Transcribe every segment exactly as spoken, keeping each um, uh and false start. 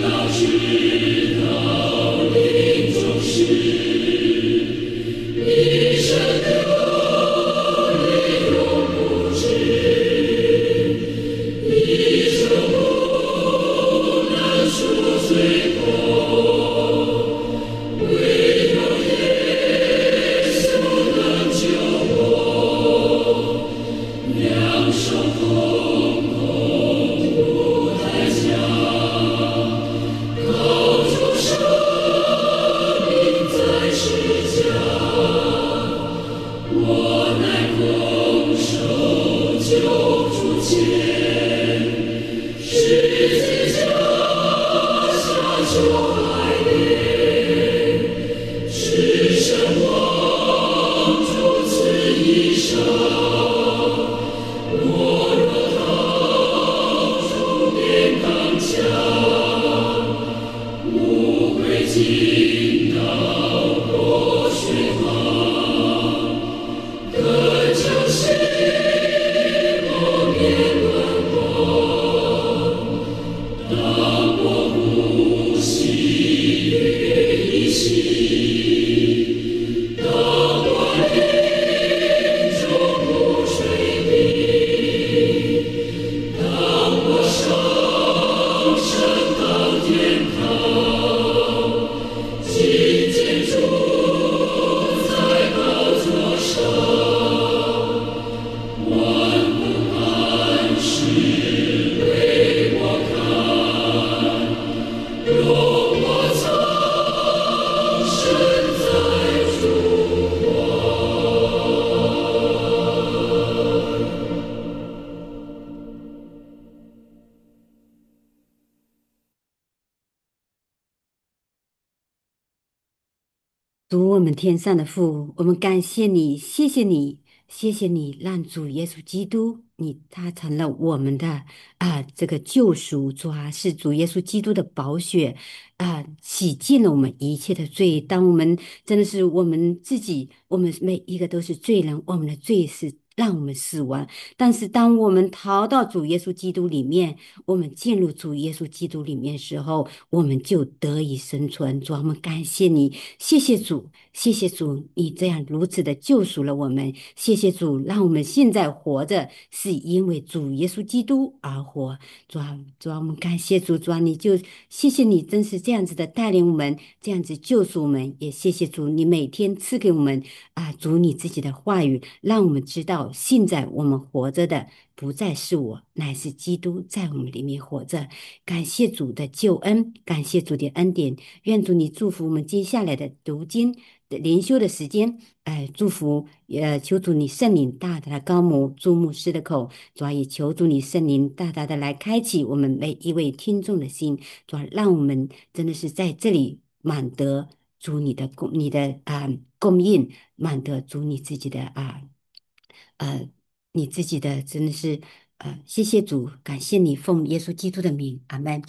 主我们天上的父，我们感谢你，谢谢你，谢谢你，让主耶稣基督，你他成了我们的啊、这个救赎主啊，是主耶稣基督的宝血啊、洗净了我们一切的罪。当我们真的是我们自己，我们每一个都是罪人，我们的罪是让我们死亡。但是当我们逃到主耶稣基督里面，我们进入主耶稣基督里面的时候，我们就得以生存。主啊，我们感谢你。谢谢主，谢谢主，你这样如此的救赎了我们。谢谢主，让我们现在活着，是因为主耶稣基督而活。主啊，主啊，我们感谢主，主啊，你就谢谢你，真是这样子的带领我们，这样子救赎我们。也谢谢主，你每天赐给我们啊，主你自己的话语，让我们知道现在我们活着的不再是我，乃是基督在我们里面活着。感谢主的救恩，感谢主的恩典。愿主你祝福我们接下来的读经的灵修的时间，哎，祝福呃，求主你圣灵大大的高摩注牧师的口，主要也求主你圣灵大大的来开启我们每一位听众的心，主要让我们真的是在这里满得主你的供你的啊、供应，满得主你自己的啊呃你自己的真的是呃谢谢主，感谢你奉耶稣基督的名，阿门。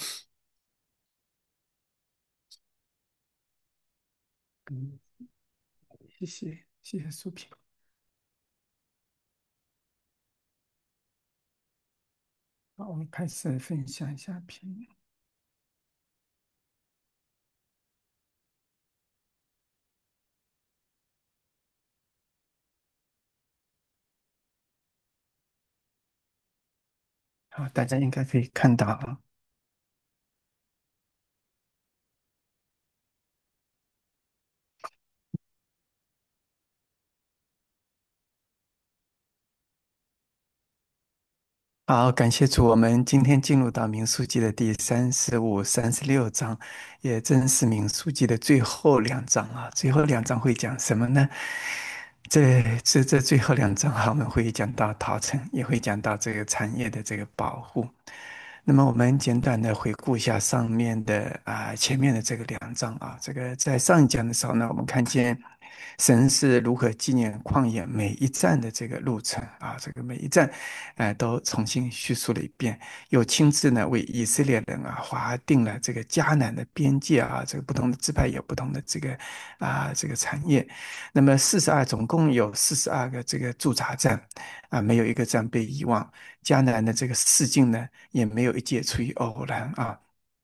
嗯，谢谢，谢谢苏平。好，我们开始分享一下评论。好，大家应该可以看到啊。好，感谢主，我们今天进入到民数记的第三十五、三十六章，也正是民数记的最后两章啊。最后两章会讲什么呢？这这这最后两章哈，我们会讲到陶城，也会讲到这个产业的这个保护。那么我们简短的回顾一下上面的啊、前面的这个两章啊，这个在上一讲的时候呢，我们看见神是如何纪念旷野每一站的这个路程啊，这个每一站，呃，都重新叙述了一遍，又亲自呢为以色列人啊划定了这个迦南的边界啊，这个不同的支派有不同的这个啊这个产业。那么四十二总共有四十二个这个驻扎站啊，没有一个站被遗忘。迦南的这个四境呢，也没有一界出于偶然啊。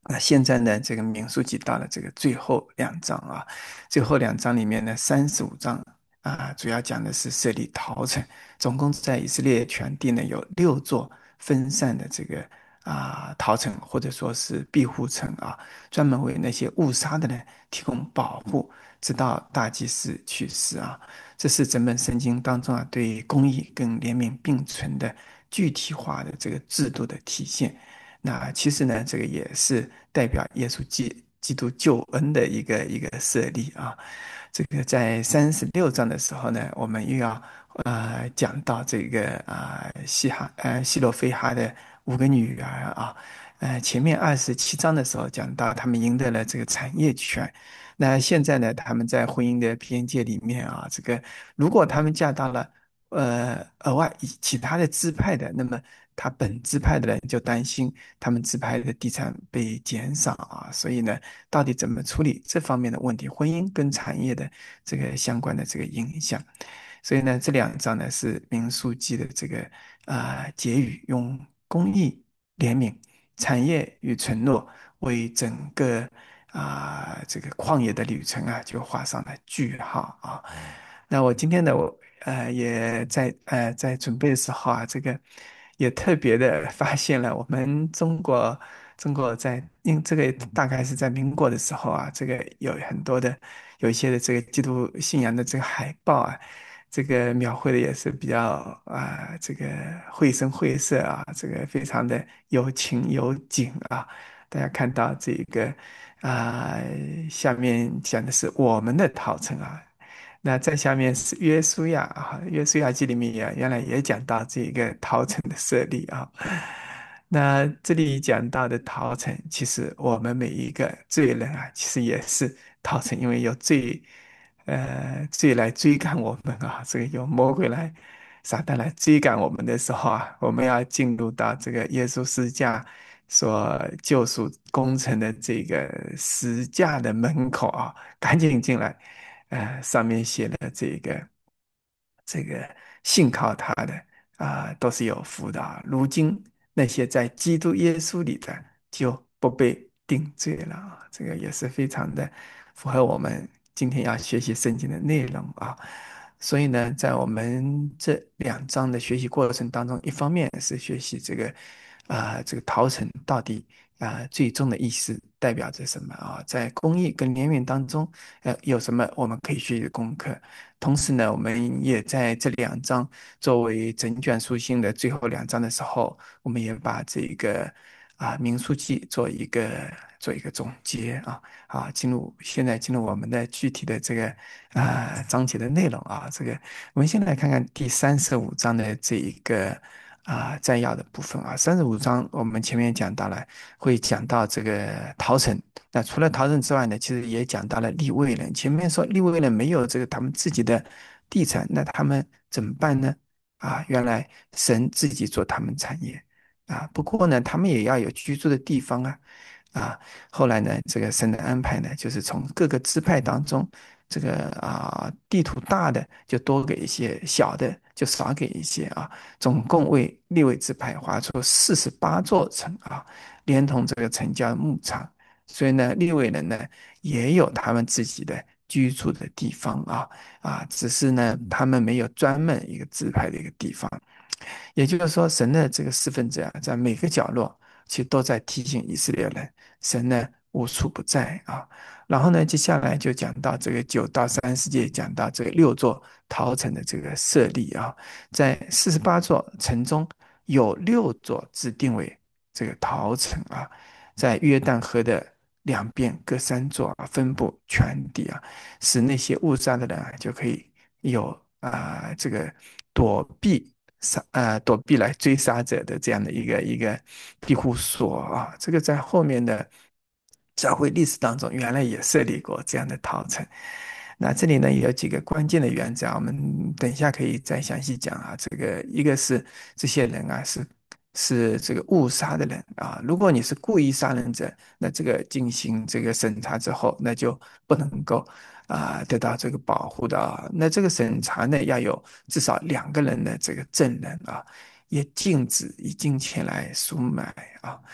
那现在呢，这个民数记到了这个最后两章啊，最后两章里面呢，三十五章啊，主要讲的是设立逃城，总共在以色列全地呢有六座分散的这个啊逃城，或者说是庇护城啊，专门为那些误杀的人提供保护，直到大祭司去世啊。这是整本圣经当中啊对公义跟怜悯并存的具体化的这个制度的体现。那其实呢，这个也是代表耶稣基基督救恩的一个一个设立啊。这个在三十六章的时候呢，我们又要呃讲到这个啊、呃、西哈呃西罗非哈的五个女儿啊，呃前面二十七章的时候讲到他们赢得了这个产业权，那现在呢，他们在婚姻的边界里面啊，这个如果他们嫁到了呃额外以其他的支派的，那么他本支派的人就担心他们支派的地产被减少啊，所以呢，到底怎么处理这方面的问题，婚姻跟产业的这个相关的这个影响？所以呢，这两章呢是民数记的这个啊、呃结语，用公义、怜悯、产业与承诺为整个啊、这个旷野的旅程啊，就画上了句号啊。那我今天呢，我呃也在呃在准备的时候啊，这个也特别的发现了我们中国中国在因这个大概是在民国的时候啊，这个有很多的有一些的这个基督信仰的这个海报啊，这个描绘的也是比较啊、这个绘声绘色啊，这个非常的有情有景啊。大家看到这个啊、下面讲的是我们的陶城啊，那在下面是约书亚啊，约书亚记里面也原来也讲到这个陶城的设立啊。那这里讲到的陶城，其实我们每一个罪人啊，其实也是陶城，因为有罪，呃，罪来追赶我们啊，这个有魔鬼来、撒旦来追赶我们的时候啊，我们要进入到这个耶稣十架所救赎工程的这个十架的门口啊，赶紧进来。呃，上面写的这个这个信靠他的啊、都是有福的啊。如今那些在基督耶稣里的就不被定罪了啊，这个也是非常的符合我们今天要学习圣经的内容啊。所以呢，在我们这两章的学习过程当中，一方面是学习这个啊、这个陶城到底啊、最终的意思代表着什么啊，在公义跟怜悯当中。呃，有什么我们可以学习的功课？同时呢，我们也在这两章作为整卷书信的最后两章的时候，我们也把这个啊民数记做一个做一个总结啊啊，进入现在进入我们的具体的这个啊章节的内容啊，这个我们先来看看第三十五章的这一个。啊，摘要的部分啊，三十五章我们前面讲到了，会讲到这个逃城。那除了逃城之外呢，其实也讲到了利未人。前面说利未人没有这个他们自己的地产，那他们怎么办呢？啊，原来神自己做他们产业啊。不过呢，他们也要有居住的地方啊。啊，后来呢，这个神的安排呢，就是从各个支派当中，这个啊地图大的就多给一些，小的就少给一些啊。总共为利未支派划出四十八座城啊，连同这个城郊牧场。所以呢，利未人呢也有他们自己的居住的地方啊啊，只是呢他们没有专门一个支派的一个地方。也就是说，神的这个四分者啊，在每个角落，其实都在提醒以色列人，神呢无处不在啊。然后呢，接下来就讲到这个九到三十节，讲到这个六座陶城的这个设立啊，在四十八座城中有六座指定为这个陶城啊，在约旦河的两边各三座啊，分布全地啊，使那些误杀的人啊就可以有啊、这个躲避。杀呃躲避来追杀者的这样的一个一个庇护所啊，这个在后面的教会历史当中原来也设立过这样的陶城。那这里呢有几个关键的原则啊，我们等一下可以再详细讲啊。这个一个是这些人啊是是这个误杀的人啊，如果你是故意杀人者，那这个进行这个审查之后，那就不能够啊、得到这个保护的啊。那这个审查呢，要有至少两个人的这个证人啊，也禁止以金钱来赎买啊。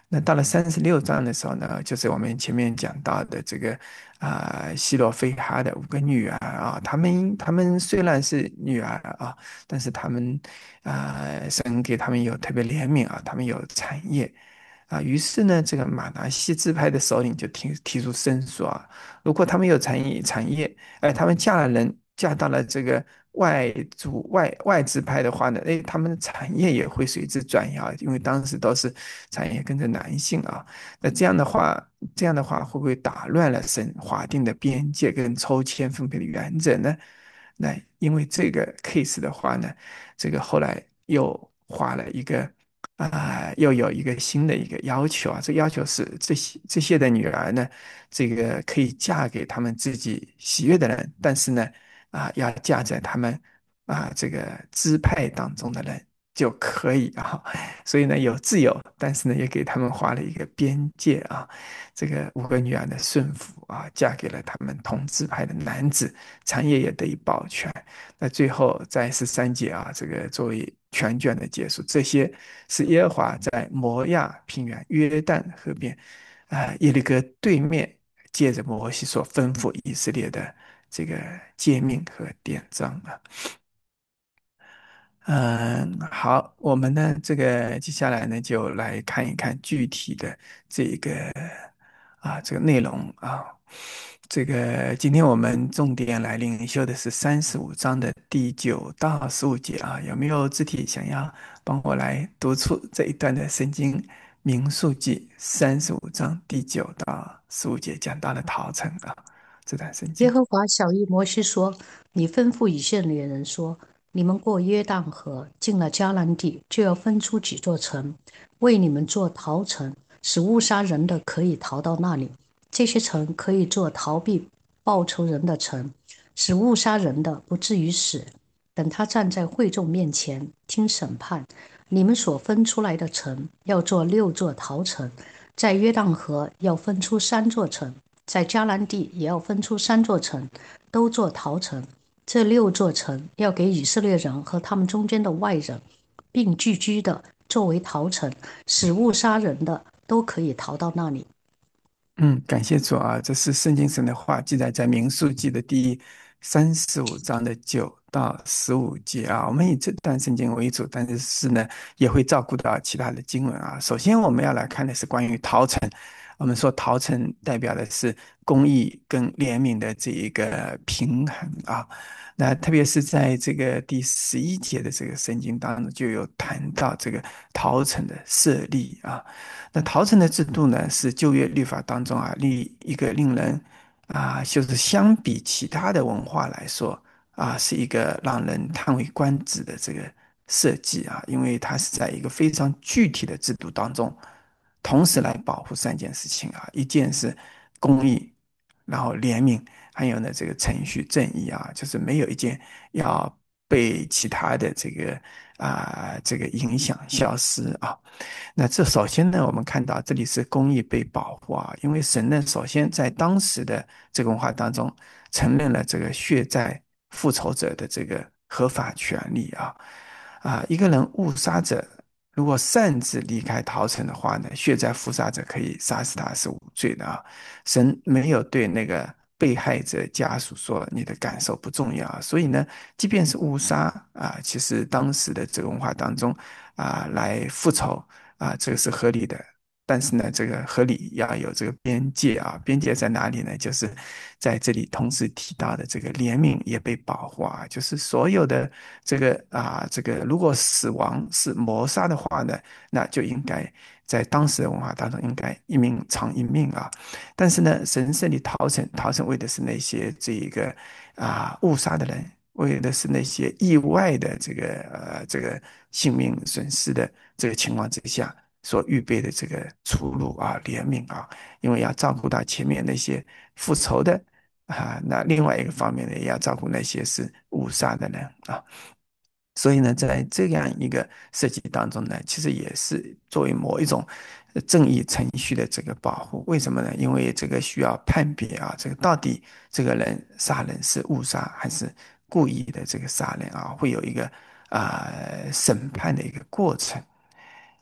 那到了三十六章的时候呢，就是我们前面讲到的这个啊、希罗非哈的五个女儿啊，她们她们虽然是女儿啊，但是她们啊、神给她们有特别怜悯啊，她们有产业。啊，于是呢，这个马拿西支派的首领就提提出申诉啊，如果他们有产业产业，哎，他们嫁了人，嫁到了这个外族外外支派的话呢，哎，他们的产业也会随之转移啊，因为当时都是产业跟着男性啊，那这样的话，这样的话会不会打乱了神划定的边界跟抽签分配的原则呢？那因为这个 case 的话呢，这个后来又画了一个啊、又有一个新的一个要求啊，这个要求是这些这些的女儿呢，这个可以嫁给他们自己喜悦的人，但是呢，啊、要嫁在他们啊、这个支派当中的人就可以啊，所以呢有自由，但是呢也给他们画了一个边界啊，这个五个女儿的顺服啊，嫁给了他们同支派的男子，产业也得以保全。那最后在十三节啊，这个作为全卷的结束，这些是耶和华在摩亚平原约旦河边啊、耶利哥对面，借着摩西所吩咐以色列的这个诫命和典章啊。嗯，好，我们呢，这个接下来呢，就来看一看具体的这个啊这个内容啊。这个今天我们重点来领修的是三十五章的第九到十五节啊，有没有肢体想要帮我来读出这一段的圣经民数记三十五章第九到十五节讲到的逃城啊这段圣经？ 耶和华小谕摩西说：“你吩咐以色列人说，你们过约旦河，进了迦南地，就要分出几座城，为你们做逃城，使误杀人的可以逃到那里。这些城可以做逃避报仇人的城，使误杀人的不至于死。等他站在会众面前听审判，你们所分出来的城要做六座逃城，在约旦河要分出三座城。”在迦南地也要分出三座城，都做逃城。这六座城要给以色列人和他们中间的外人，并聚居的作为逃城，使误杀人的都可以逃到那里。 嗯，感谢主啊，这是圣经神的话，记载在民数记的第三十五章的九到十五节啊。我们以这段圣经为主，但是是呢，也会照顾到其他的经文啊。首先，我们要来看的是关于逃城。我们说逃城代表的是公义跟怜悯的这一个平衡啊。那特别是在这个第十一节的这个圣经当中，就有谈到这个逃城的设立啊。那逃城的制度呢，是旧约律法当中啊，立一个令人啊，就是相比其他的文化来说啊，是一个让人叹为观止的这个设计啊，因为它是在一个非常具体的制度当中，同时来保护三件事情啊，一件是公义，然后怜悯，还有呢这个程序正义啊，就是没有一件要被其他的这个啊这个影响消失啊。那这首先呢，我们看到这里是公义被保护啊，因为神呢，首先在当时的这个文化当中，承认了这个血债复仇者的这个合法权利啊啊，一个人误杀者如果擅自离开逃城的话呢，血债复杀者可以杀死他是无罪的啊。神没有对那个被害者家属说你的感受不重要啊，所以呢，即便是误杀啊，其实当时的这个文化当中啊，来复仇。啊，这个是合理的。但是呢，这个合理要有这个边界啊，边界在哪里呢？就是在这里同时提到的这个怜悯也被保护啊，就是所有的这个啊，这个如果死亡是谋杀的话呢，那就应该在当时的文化当中应该一命偿一命啊。但是呢，神圣里逃城，逃城为的是那些这一个啊误杀的人，为的是那些意外的这个呃这个性命损失的这个情况之下所预备的这个出路啊，怜悯啊，因为要照顾到前面那些复仇的啊，那另外一个方面呢，也要照顾那些是误杀的人啊。所以呢，在这样一个设计当中呢，其实也是作为某一种呃正义程序的这个保护。为什么呢？因为这个需要判别啊，这个到底这个人杀人是误杀还是故意的这个杀人啊，会有一个啊、呃审判的一个过程。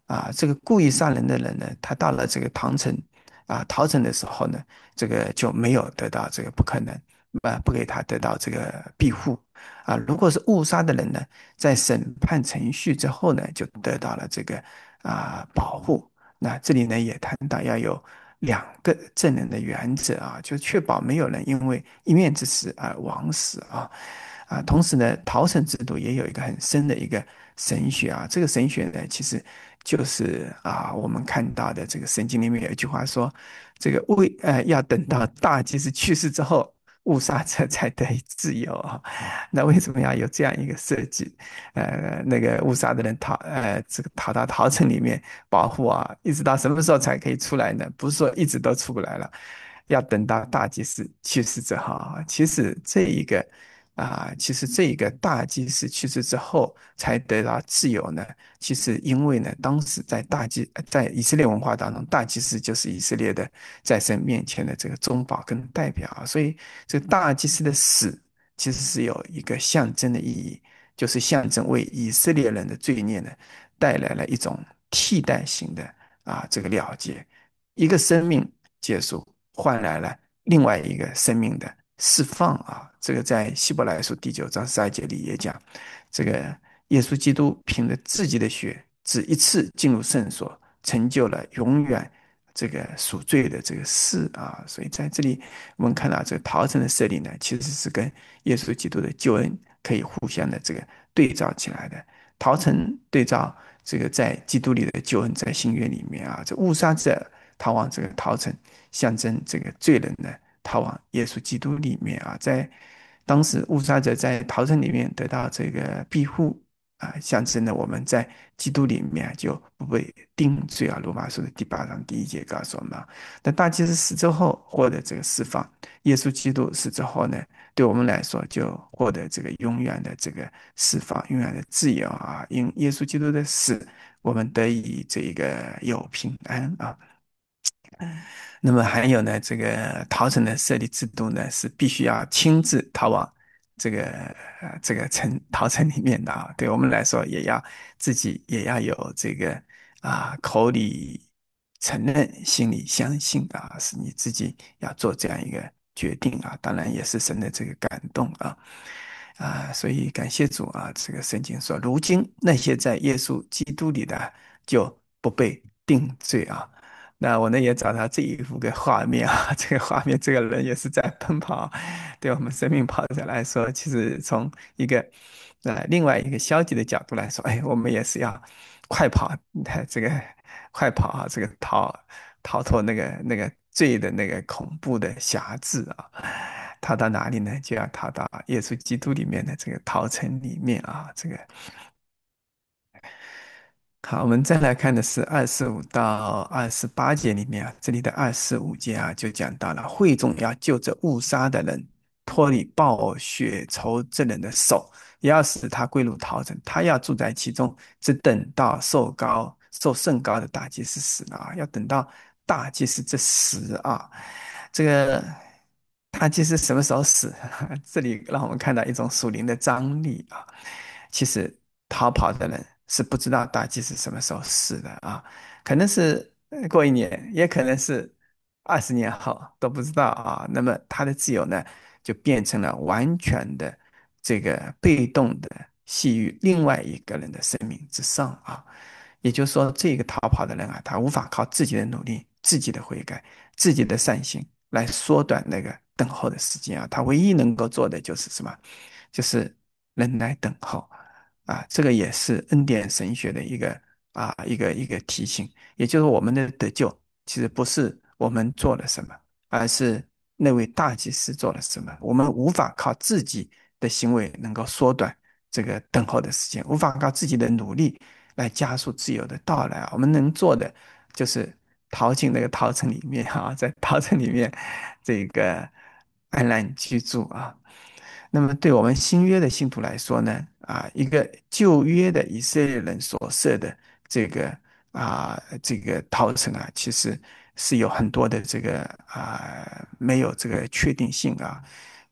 啊，这个故意杀人的人呢，他到了这个唐城啊逃城的时候呢，这个就没有得到这个不可能，啊，不给他得到这个庇护啊。如果是误杀的人呢，在审判程序之后呢，就得到了这个啊保护。那这里呢也谈到要有两个证人的原则啊，就确保没有人因为一面之词而枉死啊。啊，同时呢，逃城制度也有一个很深的一个神学啊。这个神学呢，其实就是啊，我们看到的这个圣经里面有一句话说，这个为呃要等到大祭司去世之后，误杀者才得以自由啊。那为什么要有这样一个设计？呃，那个误杀的人逃呃这个逃到逃城里面保护啊，一直到什么时候才可以出来呢？不是说一直都出不来了。要等到大祭司去世之后啊，其实这一个啊，其实这一个大祭司去世之后才得到自由呢。其实因为呢，当时在大祭在以色列文化当中，大祭司就是以色列的在神面前的这个中保跟代表啊，所以这个大祭司的死其实是有一个象征的意义，就是象征为以色列人的罪孽呢带来了一种替代性的啊这个了结，一个生命结束换来了另外一个生命的释放啊。这个在希伯来书第九章十二节里也讲，这个耶稣基督凭着自己的血，只一次进入圣所，成就了永远这个赎罪的这个事啊。所以在这里我们看到这个逃城的设立呢，其实是跟耶稣基督的救恩可以互相的这个对照起来的。逃城对照这个在基督里的救恩，在新约里面啊，这误杀者逃往这个逃城，象征这个罪人呢逃往耶稣基督里面啊。在当时误杀者在逃城里面得到这个庇护啊，象征了我们在基督里面就不被定罪啊。罗马书的第八章第一节告诉我们啊，但大祭司死之后获得这个释放，耶稣基督死之后呢，对我们来说就获得这个永远的这个释放，永远的自由啊。因耶稣基督的死，我们得以这个有平安啊。那么还有呢，这个逃城的设立制度呢，是必须要亲自逃往这个呃这个城逃城里面的啊。对我们来说，也要自己也要有这个啊口里承认，心里相信啊，是你自己要做这样一个决定啊。当然也是神的这个感动啊。啊，所以感谢主啊！这个圣经说，如今那些在耶稣基督里的就不被定罪啊。那我呢也找到这一幅个画面啊，这个画面，这个人也是在奔跑，对我们生命跑者来说，其实从一个呃另外一个消极的角度来说，哎，我们也是要快跑，这个快跑啊，这个逃逃脱那个那个罪的那个恐怖的辖制啊。逃到哪里呢？就要逃到耶稣基督里面的这个逃城里面啊。这个好，我们再来看的是二十五到二十八节里面啊，这里的二十五节啊，就讲到了会众要救这误杀的人脱离报血仇之人的手，也要使他归入逃城，他要住在其中，只等到受高受甚高的大祭司死了啊，要等到大祭司这死啊。这个大祭司什么时候死？这里让我们看到一种属灵的张力啊。其实逃跑的人是不知道大祭司什么时候死的啊，可能是呃过一年，也可能是二十年后都不知道啊。那么他的自由呢，就变成了完全的这个被动的系于另外一个人的生命之上啊。也就是说，这个逃跑的人啊，他无法靠自己的努力、自己的悔改、自己的善行来缩短那个等候的时间啊。他唯一能够做的就是什么？就是忍耐等候啊。这个也是恩典神学的一个啊一个一个提醒，也就是我们的得救其实不是我们做了什么，而是那位大祭司做了什么。我们无法靠自己的行为能够缩短这个等候的时间，无法靠自己的努力来加速自由的到来啊。我们能做的就是逃进那个逃城里面啊，在逃城里面这个安然居住啊。那么对我们新约的信徒来说呢，啊，一个旧约的以色列人所设的这个啊这个逃城啊，其实是有很多的这个啊没有这个确定性啊。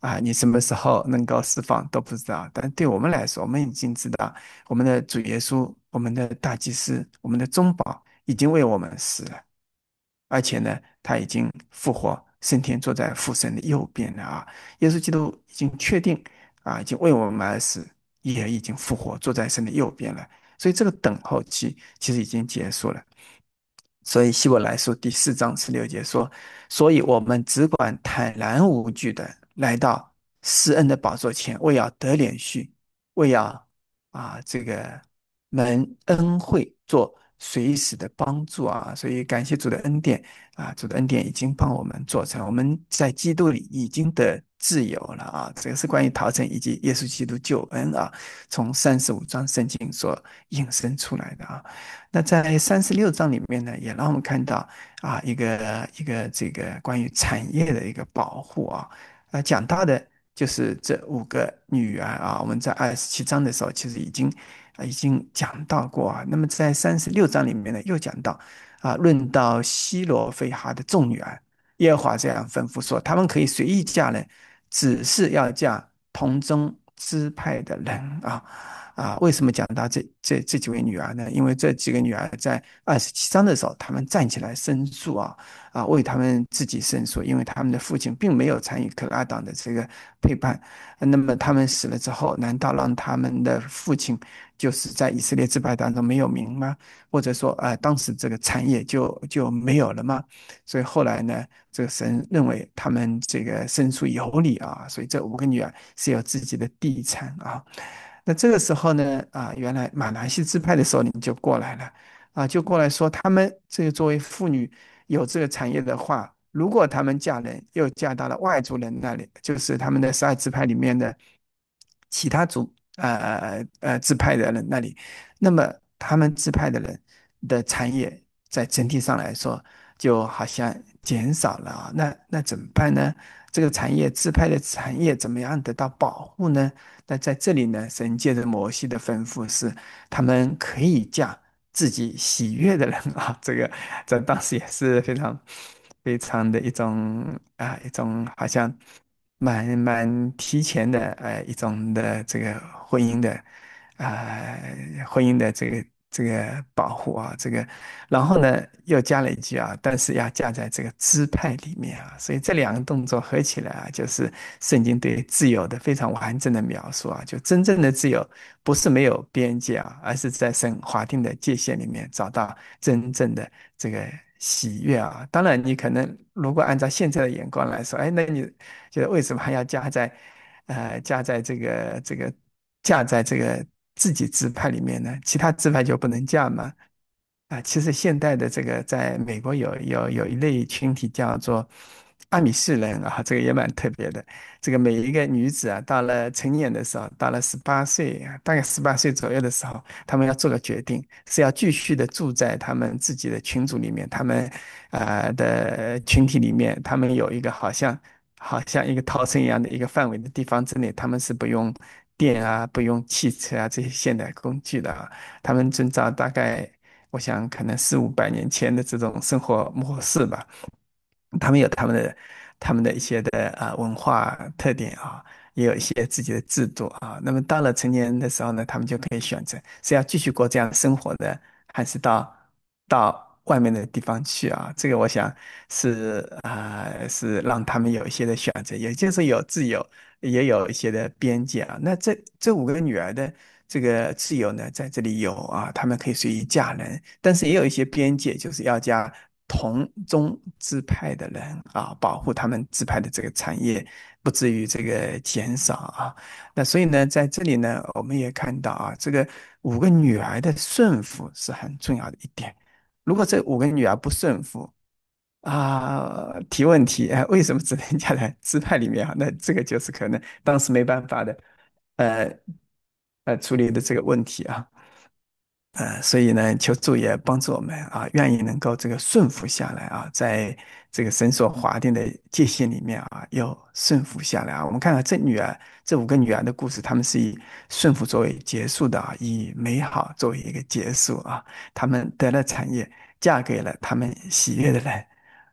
啊，你什么时候能够释放都不知道。但对我们来说，我们已经知道，我们的主耶稣、我们的大祭司、我们的中保已经为我们死了，而且呢，他已经复活，升天坐在父神的右边了啊。耶稣基督已经确定啊，已经为我们而死，也已经复活，坐在神的右边了。所以这个等候期其实已经结束了。所以希伯来书第四章十六节说：“所以我们只管坦然无惧的来到施恩的宝座前，为要得连续，为要啊这个蒙恩惠，做随时的帮助啊。”所以感谢主的恩典啊，主的恩典已经帮我们做成，我们在基督里已经得自由了啊。这个是关于逃生以及耶稣基督救恩啊，从三十五章圣经所引申出来的啊。那在三十六章里面呢，也让我们看到啊，一个一个这个关于产业的一个保护啊，呃，讲到的就是这五个女儿啊，我们在二十七章的时候其实已经啊已经讲到过啊。那么在三十六章里面呢，又讲到啊，论到希罗非哈的众女儿，耶和华这样吩咐说，他们可以随意嫁人，只是要嫁同宗支派的人啊。啊，为什么讲到这这这几位女儿呢？因为这几个女儿在二十七章的时候，她们站起来申诉啊啊，为他们自己申诉，因为他们的父亲并没有参与可拉党的这个背叛。那么他们死了之后，难道让他们的父亲就是在以色列支派当中没有名吗？或者说，啊，当时这个产业就就没有了吗？所以后来呢，这个神认为他们这个申诉有理啊，所以这五个女儿是有自己的地产啊。那这个时候呢，啊，原来马来西支派的首领就过来了，啊，就过来说，他们这个作为妇女有这个产业的话，如果他们嫁人又嫁到了外族人那里，就是他们的十二支派里面的其他族呃呃支派的人那里，那么他们支派的人的产业在整体上来说，就好像减少了啊。那那怎么办呢？这个产业支派的产业怎么样得到保护呢？那在这里呢，神借着摩西的吩咐是，他们可以嫁自己喜悦的人啊。这个在当时也是非常非常的一种啊，一种好像蛮蛮提前的呃一种的这个婚姻的啊、婚姻的这个这个保护啊，这个然后呢又加了一句啊，但是要嫁在这个支派里面啊，所以这两个动作合起来啊，就是圣经对自由的非常完整的描述啊，就真正的自由不是没有边界啊，而是在神划定的界限里面找到真正的这个喜悦啊。当然，你可能如果按照现在的眼光来说，哎，那你觉得为什么还要加在呃加在这个这个嫁在这个自己支派里面呢？其他支派就不能嫁吗？啊，其实现代的这个在美国有有有一类群体叫做阿米士人啊，这个也蛮特别的。这个每一个女子啊，到了成年的时候，到了十八岁啊，大概十八岁左右的时候，他们要做个决定，是要继续的住在他们自己的群组里面，他们啊、呃的群体里面，他们有一个好像好像一个逃生一样的一个范围的地方之内，他们是不用电啊，不用汽车啊这些现代工具的啊。他们遵照大概，我想可能四五百年前的这种生活模式吧。他们有他们的他们的一些的啊文化特点啊，也有一些自己的制度啊。那么到了成年的时候呢，他们就可以选择是要继续过这样生活的，还是到到外面的地方去啊。这个我想是啊、是让他们有一些的选择，也就是有自由，也有一些的边界啊。那这这五个女儿的这个自由呢，在这里有啊，她们可以随意嫁人，但是也有一些边界，就是要加同宗支派的人啊，保护他们支派的这个产业，不至于这个减少啊。那所以呢，在这里呢，我们也看到啊，这个五个女儿的顺服是很重要的一点。如果这五个女儿不顺服啊，提问题，哎，为什么只能嫁在支派里面啊？那这个就是可能当时没办法的，呃呃处理的这个问题啊。呃，所以呢，求主也帮助我们啊，愿意能够这个顺服下来啊，在这个神所划定的界限里面啊，要顺服下来啊。我们看到这女儿，这五个女儿的故事，她们是以顺服作为结束的啊，以美好作为一个结束啊。她们得了产业，嫁给了她们喜悦的人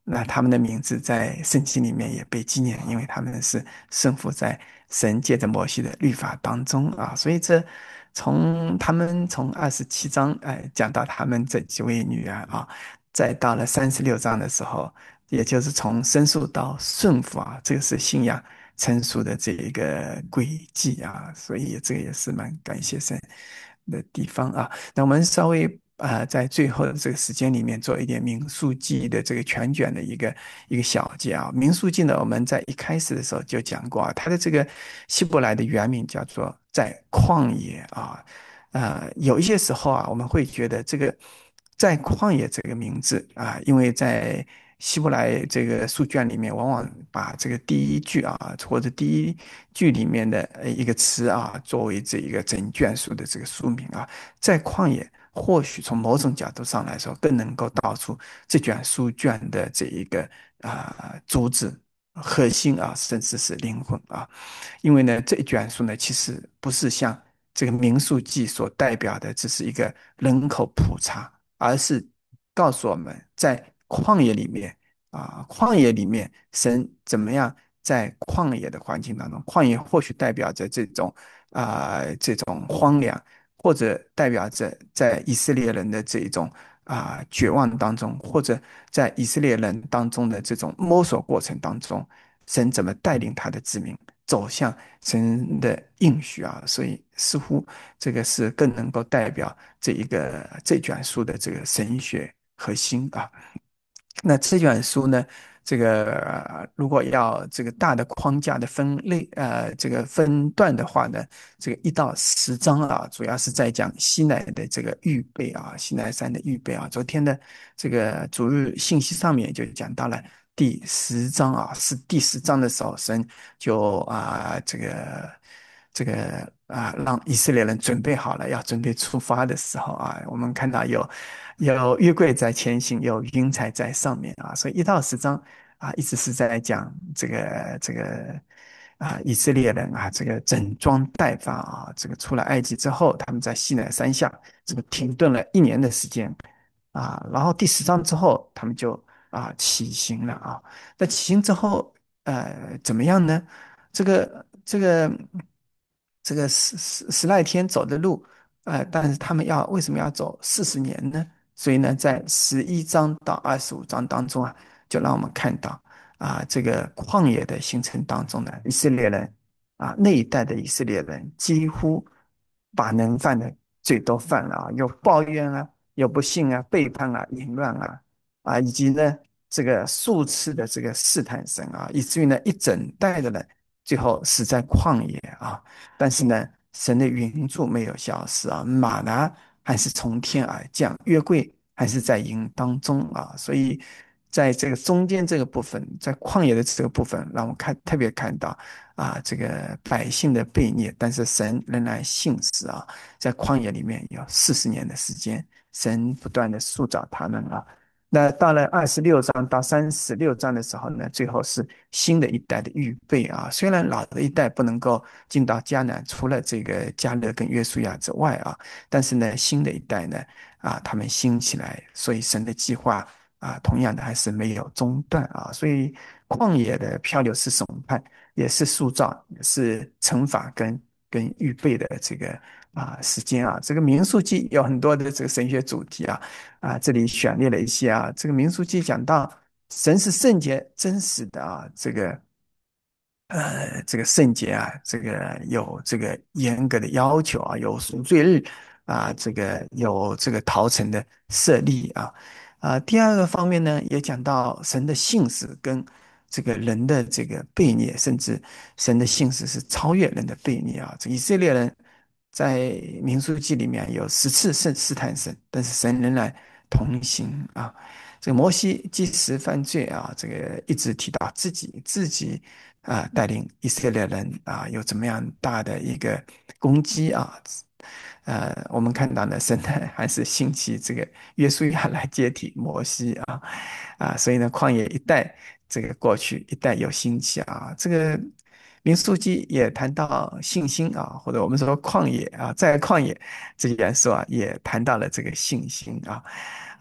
那他们的名字在圣经里面也被纪念，因为他们是生活在神借着摩西的律法当中啊，所以这从他们从二十七章哎讲到他们这几位女儿啊，再到了三十六章的时候，也就是从申诉到顺服啊，这个是信仰成熟的这一个轨迹啊，所以这个也是蛮感谢神的地方啊。那我们稍微啊、呃在最后的这个时间里面做一点民数记的这个全卷的一个一个小节啊。民数记呢，我们在一开始的时候就讲过啊，它的这个希伯来的原名叫做在旷野啊。呃，有一些时候啊，我们会觉得这个在旷野这个名字啊，因为在希伯来这个书卷里面，往往把这个第一句啊，或者第一句里面的呃一个词啊，作为这一个整卷书的这个书名啊，在旷野，或许从某种角度上来说，更能够道出这卷书卷的这一个啊、主旨、核心啊，甚至是灵魂啊。因为呢，这一卷书呢，其实不是像这个民数记所代表的，只是一个人口普查，而是告诉我们在旷野里面啊，旷野里面神怎么样在旷野的环境当中，旷野或许代表着这种啊、这种荒凉，或者代表着在以色列人的这种啊、绝望当中，或者在以色列人当中的这种摸索过程当中，神怎么带领他的子民走向神的应许啊？所以似乎这个是更能够代表这一个这卷书的这个神学核心啊。那这卷书呢，这个呃如果要这个大的框架的分类，呃，这个分段的话呢，这个一到十章啊，主要是在讲西乃的这个预备啊，西乃山的预备啊。昨天的这个主日信息上面就讲到了第十章啊，是第十章的时候，神就啊这个这个啊让以色列人准备好了，要准备出发的时候啊，我们看到有有约柜在前行，有云彩在上面啊，所以一到十章啊，一直是在讲这个这个啊以色列人啊，这个整装待发啊，这个出了埃及之后，他们在西乃山下这个停顿了一年的时间啊，然后第十章之后，他们就啊起行了啊。那起行之后，呃，怎么样呢？这个这个这个十十十来天走的路，呃，但是他们要为什么要走四十年呢？所以呢，在十一章到二十五章当中啊，就让我们看到啊，这个旷野的形成当中呢，以色列人啊，那一代的以色列人几乎把能犯的罪都犯了啊，有抱怨啊，有不幸啊，背叛啊，淫乱啊，啊，以及呢这个数次的这个试探神啊，以至于呢一整代的人最后死在旷野啊。但是呢，神的云柱没有消失啊，马拿还是从天而降，约柜还是在营当中啊，所以在这个中间这个部分，在旷野的这个部分，让我看特别看到啊，这个百姓的悖逆，但是神仍然信实啊，在旷野里面有四十年的时间，神不断的塑造他们啊。那到了二十六章到三十六章的时候呢，最后是新的一代的预备啊。虽然老的一代不能够进到迦南，除了这个迦勒跟约书亚之外啊，但是呢，新的一代呢，啊，他们兴起来，所以神的计划啊，同样的还是没有中断啊。所以旷野的漂流是审判，也是塑造，也是惩罚跟跟预备的这个啊时间啊。这个民数记有很多的这个神学主题啊。啊，这里选列了一些啊，这个民数记讲到神是圣洁真实的啊，这个呃，这个圣洁啊，这个有这个严格的要求啊，有赎罪日啊，这个有这个逃城的设立啊。啊，第二个方面呢，也讲到神的信实跟这个人的这个悖逆，甚至神的信实是超越人的悖逆啊。这以色列人在民数记里面有十次试试探神，但是神仍然同行啊。这个摩西即使犯罪啊，这个一直提到自己自己啊带领以色列人啊有怎么样大的一个攻击啊。呃，我们看到呢，神呢还是兴起这个约书亚来接替摩西啊。啊，所以呢，旷野一代这个过去，一代有兴起啊。这个民数记也谈到信心啊，或者我们说旷野啊，在旷野这些元素啊，也谈到了这个信心啊。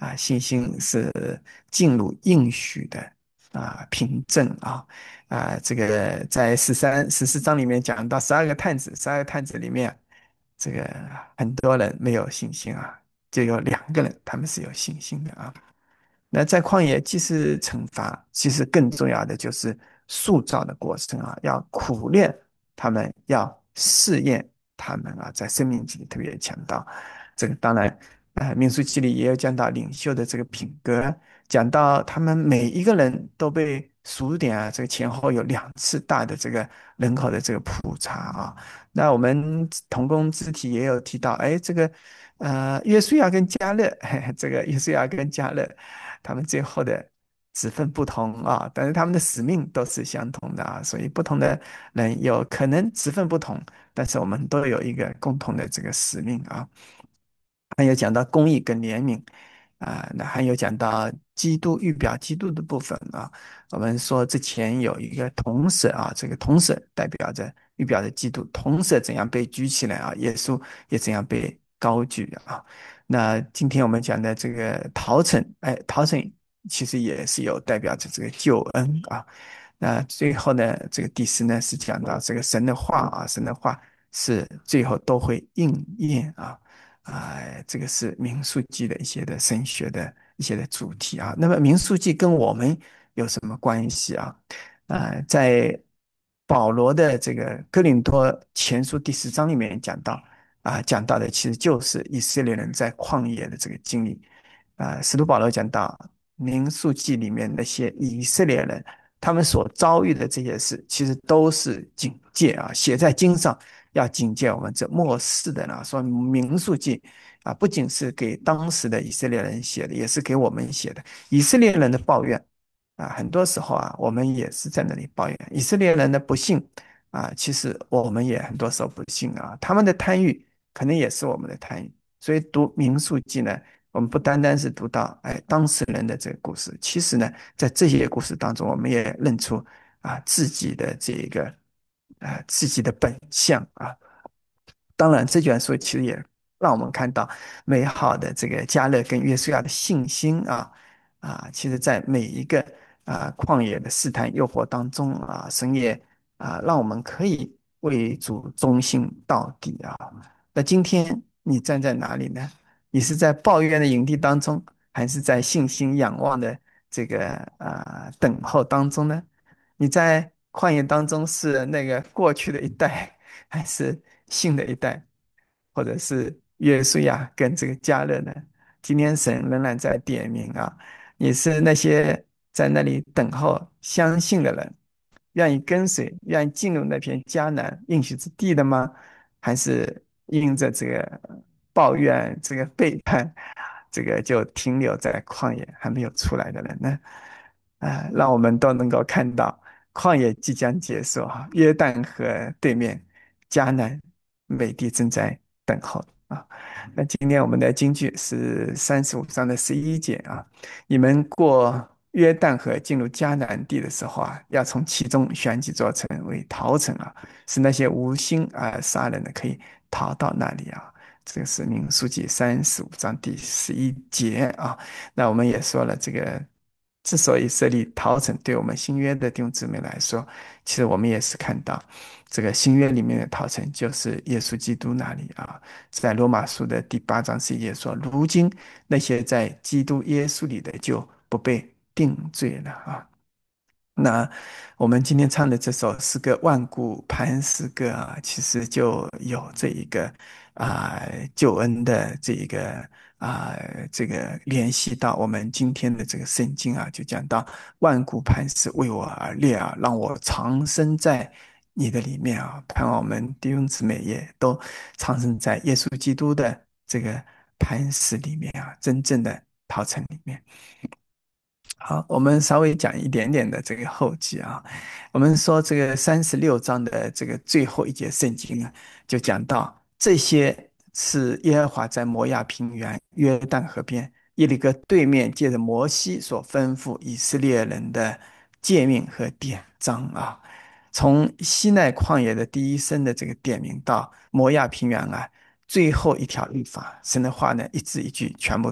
啊，信心是进入应许的啊凭证啊。啊，这个在十三、十四章里面讲到十二个探子，十二个探子里面，这个很多人没有信心啊，就有两个人他们是有信心的啊。那在旷野既是惩罚，其实更重要的就是塑造的过程啊，要苦练他们，要试验他们啊。在生命记里特别强调这个，当然，呃，民数记里也有讲到领袖的这个品格，讲到他们每一个人都被数点啊，这个前后有两次大的这个人口的这个普查啊。那我们同工肢体也有提到，哎，这个呃，约书亚跟迦勒，嘿嘿这个约书亚跟迦勒。他们最后的职分不同啊，但是他们的使命都是相同的啊，所以不同的人有可能职分不同，但是我们都有一个共同的这个使命啊。还有讲到公义跟怜悯啊，那还有讲到基督预表基督的部分啊。我们说之前有一个铜蛇啊，这个铜蛇代表着预表着基督，铜蛇怎样被举起来啊，耶稣也怎样被高举啊。那今天我们讲的这个陶城，哎，陶城其实也是有代表着这个救恩啊。那最后呢，这个第四呢是讲到这个神的话啊，神的话是最后都会应验啊。啊、这个是民数记的一些的神学的一些的主题啊。那么民数记跟我们有什么关系啊？啊、在保罗的这个哥林多前书第十章里面讲到啊，讲到的其实就是以色列人在旷野的这个经历。啊，使徒保罗讲到民数记里面那些以色列人，他们所遭遇的这些事，其实都是警戒啊，写在经上，要警戒我们这末世的呢。说民数记啊，不仅是给当时的以色列人写的，也是给我们写的。以色列人的抱怨啊，很多时候啊，我们也是在那里抱怨以色列人的不幸啊，其实我们也很多时候不幸啊，他们的贪欲可能也是我们的贪欲。所以读民数记呢，我们不单单是读到哎当事人的这个故事，其实呢，在这些故事当中，我们也认出啊自己的这个啊自己的本相啊。当然，这卷书其实也让我们看到美好的这个加勒跟约书亚的信心啊啊，其实在每一个啊旷野的试探诱惑当中啊，神也啊让我们可以为主忠心到底啊。那今天你站在哪里呢？你是在抱怨的营地当中，还是在信心仰望的这个啊等候当中呢？你在旷野当中是那个过去的一代，还是新的一代，或者是约书亚跟这个加勒呢？今天神仍然在点名啊，你是那些在那里等候、相信的人，愿意跟随、愿意进入那片迦南应许之地的吗？还是因着这个抱怨、这个背叛，这个就停留在旷野还没有出来的人呢？啊、让我们都能够看到旷野即将结束哈，约旦河对面迦南美地正在等候啊。那今天我们的金句是三十五章的十一节啊，你们过约旦河进入迦南地的时候啊，要从其中选几座城为逃城啊，使那些无心啊杀人的可以逃到那里啊。这个是民数记三十五章第十一节啊。那我们也说了，这个之所以设立逃城，对我们新约的弟兄姊妹来说，其实我们也是看到这个新约里面的逃城，就是耶稣基督那里啊。在罗马书的第八章十一节说：如今那些在基督耶稣里的，就不被定罪了啊。那我们今天唱的这首诗歌《万古磐石歌》啊，其实就有这一个啊、救恩的这一个啊、这个联系到我们今天的这个圣经啊，就讲到万古磐石为我而裂啊，让我藏身在你的里面啊，盼望我们弟兄姊妹也都藏身在耶稣基督的这个磐石里面啊，真正的陶城里面。好，我们稍微讲一点点的这个后记啊。我们说这个三十六章的这个最后一节圣经啊，就讲到这些是耶和华在摩亚平原约旦河边耶利哥对面，借着摩西所吩咐以色列人的诫命和典章啊。从西奈旷野的第一声的这个点名到摩亚平原啊，最后一条律法，神的话呢，一字一句全部都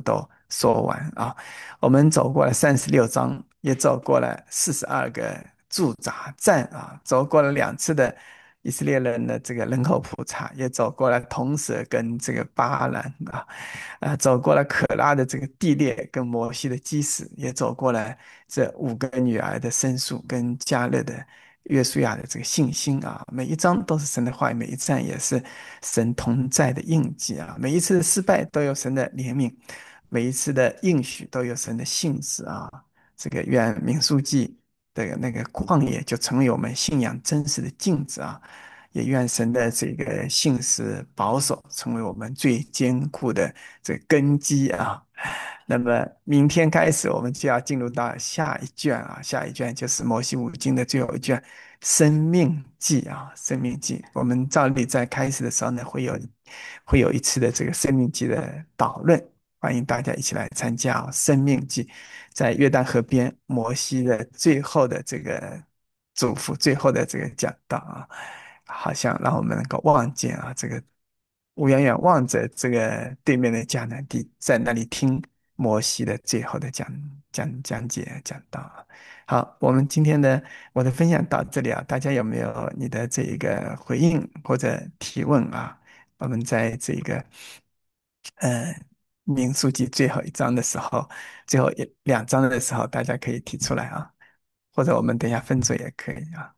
说完啊。我们走过了三十六章，也走过了四十二个驻扎站啊，走过了两次的以色列人的这个人口普查，也走过了铜蛇跟这个巴兰啊，啊，走过了可拉的这个地裂跟摩西的基石，也走过了这五个女儿的申诉跟加勒的约书亚的这个信心啊，每一章都是神的话语，每一站也是神同在的印记啊，每一次的失败都有神的怜悯，每一次的应许都有神的信实啊。这个愿民数记的那个旷野就成为我们信仰真实的镜子啊，也愿神的这个信实保守成为我们最坚固的这个根基啊。那么明天开始，我们就要进入到下一卷啊，下一卷就是摩西五经的最后一卷《生命记》啊，《生命记》。我们照例在开始的时候呢，会有会有一次的这个《生命记》的导论，欢迎大家一起来参加啊，《生命记》在约旦河边，摩西的最后的这个嘱咐，最后的这个讲道啊，好像让我们能够望见啊，这个我远远望着这个对面的迦南地，在那里听摩西的最后的讲讲讲解讲道啊。好，我们今天的我的分享到这里啊，大家有没有你的这一个回应或者提问啊？我们在这个呃民数记最后一章的时候，最后一两章的时候，大家可以提出来啊，或者我们等一下分组也可以啊。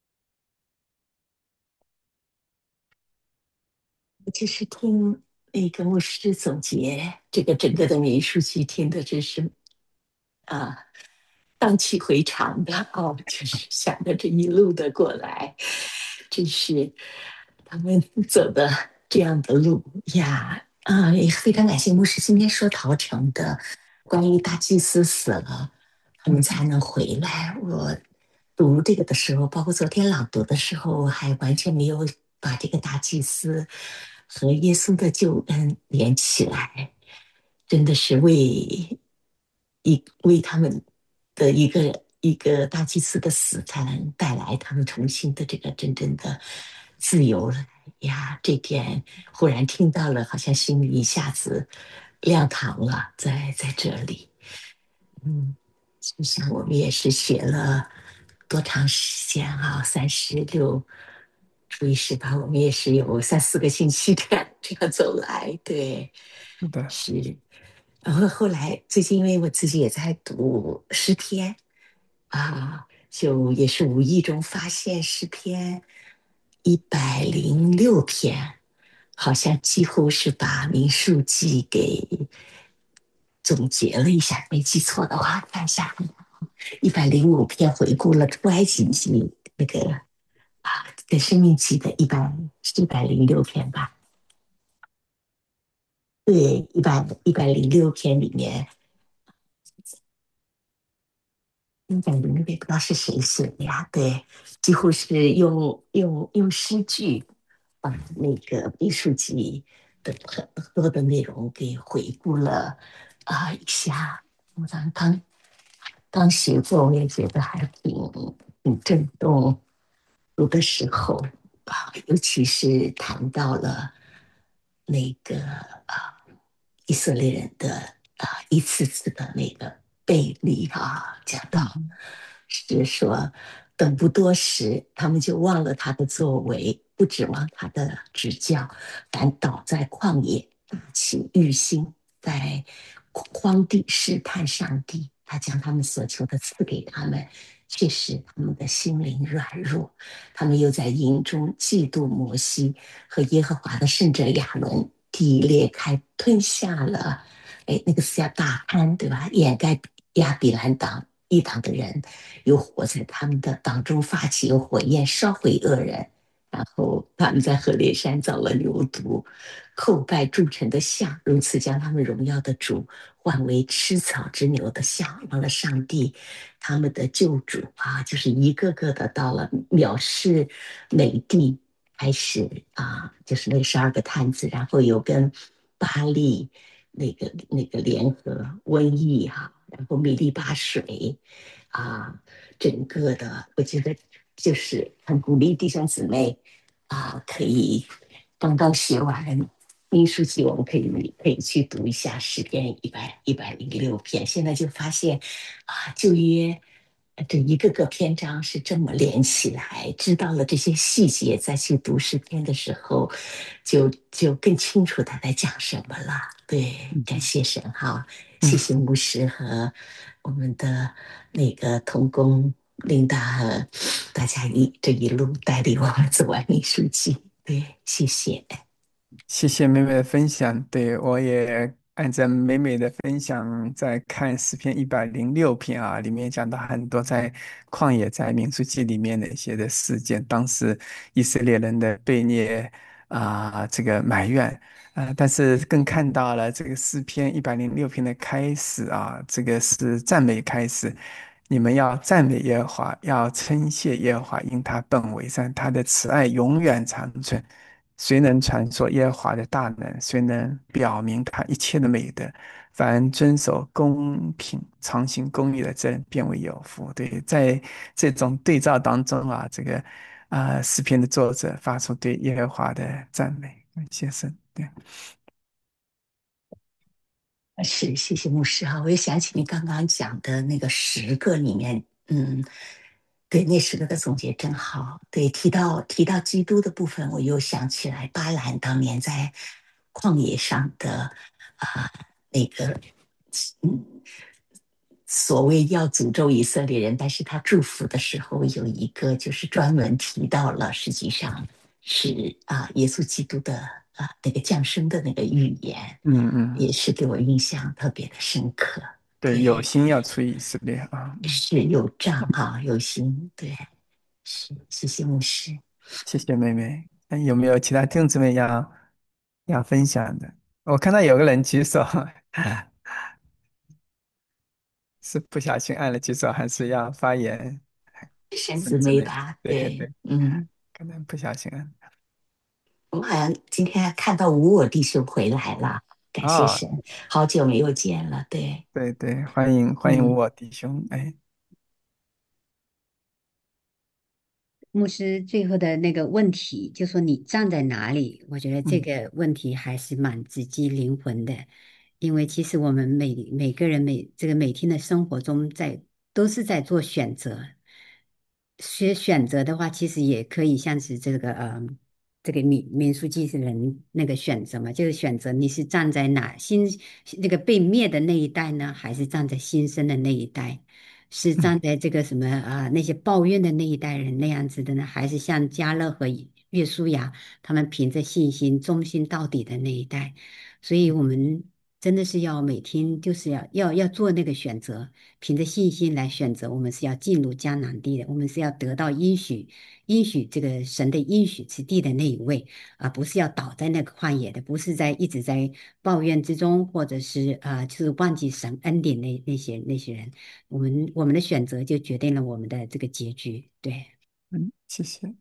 就是听那个牧师总结这个整个的民数记，听的真是啊荡气回肠的哦，就是想着这一路的过来，真是他们走的这样的路呀啊！也非常感谢牧师今天说陶城的关于大祭司死了，他们才能回来。我读这个的时候，包括昨天朗读的时候，我还完全没有把这个大祭司和耶稣的救恩连起来，真的是为一为他们的一个一个大祭司的死，才能带来他们重新的这个真正的自由来呀！这点忽然听到了，好像心里一下子亮堂了，在在这里，嗯，就像我们也是学了多长时间啊？三十六除以十八，我们也是有三四个星期这样这样走来，对， 是的， 是。然后后来最近，因为我自己也在读诗篇啊，就也是无意中发现诗篇一百零六篇，好像几乎是把民数记给总结了一下，没记错的话，看一下，一百零五篇回顾了出埃及记那个啊，跟生命记的一百是一百零六篇吧？对，一百一百零六篇里面。一百零六篇不知道是谁写的呀？对，几乎是用用用诗句把那个艺术记的很多的内容给回顾了啊、一下。我刚刚刚写过，我也觉得还挺挺震动。读的时候啊，尤其是谈到了那个啊以色列人的啊一次次的那个背离啊，讲到是说等不多时，他们就忘了他的作为，不指望他的指教，反倒在旷野大起欲心，在荒地试探上帝。他将他们所求的赐给他们，却使他们的心灵软弱。他们又在营中嫉妒摩西和耶和华的圣者亚伦，地裂开，吞下了，哎，那个是叫大潘，对吧？掩盖亚比兰党一党的人，有火在他们的党中发起，有火焰烧毁恶人。然后他们在河烈山造了牛犊，叩拜铸成的像，如此将他们荣耀的主换为吃草之牛的像，忘了上帝他们的救主啊，就是一个个的到了藐视美地，开始啊，就是那十二个探子，然后有跟巴利那个那个联合瘟疫哈、啊，然后米利巴水啊，整个的我觉得就是很鼓励弟兄姊妹啊，可以刚刚学完民数记我们可以可以去读一下诗篇一百一百零六篇。现在就发现啊，旧约这一个个篇章是这么连起来，知道了这些细节，再去读诗篇的时候，就就更清楚他在讲什么了。对，感嗯谢神哈，谢嗯， 谢牧师和我们的那个童工琳达和大家一这一路带领我们走完民数记。对，谢谢。 谢谢妹妹的分享。对，我也按照妹妹的分享在看诗篇一百零六篇啊，里面讲到很多在旷野在民数记里面的一些的事件，当时以色列人的悖逆啊，这个埋怨。啊，但是更看到了这个诗篇一百零六篇的开始啊，这个是赞美开始。你们要赞美耶和华，要称谢耶和华，因他本为善，他的慈爱永远长存。谁能传说耶和华的大能？谁能表明他一切的美德？凡遵守公平、常行公义的这人，变为有福。对，在这种对照当中啊，这个啊、诗篇的作者发出对耶和华的赞美，感谢神。对。 是，谢谢牧师哈。我又想起你刚刚讲的那个十个里面，嗯，对，那十个的总结真好。对，提到提到基督的部分，我又想起来巴兰当年在旷野上的啊、那个，嗯，所谓要诅咒以色列人，但是他祝福的时候有一个就是专门提到了，实际上是啊、耶稣基督的啊、那个降生的那个预言。 嗯嗯， 也是给我印象特别的深刻。 对，有对， 心要出以色列啊。嗯， 是有账哈，有心。对，是，谢谢牧师。 谢谢妹妹。那有没有其他弟兄姊妹要要分享的？我看到有个人举手，是不小心按了举手，还是要发言？ 神姊神姊妹， 妹吧，对， 对对， 嗯， 可能不小心按。 我好像今天看到无我弟兄回来了，感谢啊、 神，好久没有见了，对， 对对，欢迎欢迎嗯我弟兄。哎， 牧师最后的那个问题，就说你站在哪里？我觉得这嗯个问题还是蛮直击灵魂的，因为其实我们每每个人每这个每天的生活中在，都是在做选择。学选择的话，其实也可以像是这个呃，这个民民书记是人那个选择嘛，就是选择你是站在哪新那个被灭的那一代呢，还是站在新生的那一代？是嗯站在这个什么啊、那些抱怨的那一代人那样子的呢，还是像加勒和约书亚他们凭着信心忠心到底的那一代？所以我们真的是要每天就是要要要做那个选择，凭着信心来选择。我们是要进入迦南地的，我们是要得到应许，应许这个神的应许之地的那一位，而不是要倒在那个旷野的，不是在一直在抱怨之中，或者是啊、就是忘记神恩典那那些那些人。我们我们的选择就决定了我们的这个结局。对。 嗯，谢谢。